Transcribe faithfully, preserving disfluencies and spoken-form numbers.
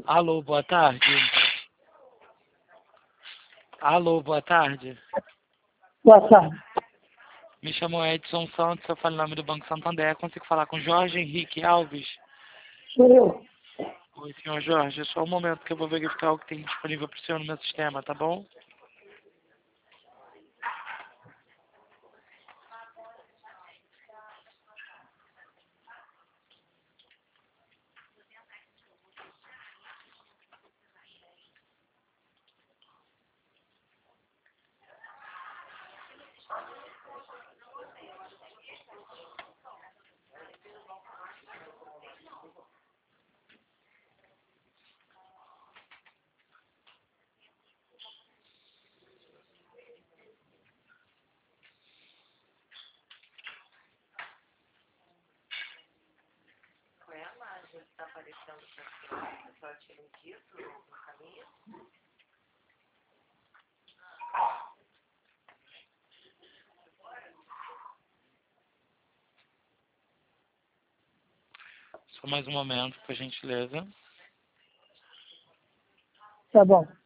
Alô, boa tarde. Alô, boa tarde. Boa tarde. Me chamo Edson Santos, eu falo em nome do Banco Santander. Consigo falar com Jorge Henrique Alves? Sou eu. Oi, senhor Jorge. É só um momento que eu vou verificar o que tem disponível para o senhor no meu sistema, tá bom? Só mais um momento, por gentileza. Tá bom.